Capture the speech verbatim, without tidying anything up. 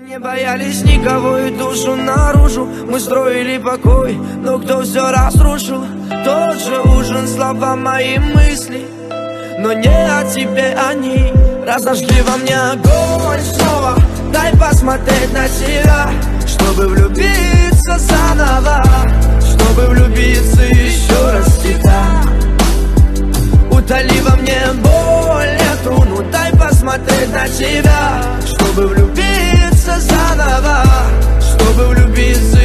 Не боялись никого и душу наружу. Мы строили покой, но кто все разрушил? Тот же ужин, слова мои мысли, но не о тебе они. Разожгли во мне огонь снова. Дай посмотреть на тебя, чтобы влюбиться заново, чтобы влюбиться еще раз в тебя. Утоли во мне боль эту, ну дай посмотреть на тебя, чтобы влюбиться заново, чтобы влюбиться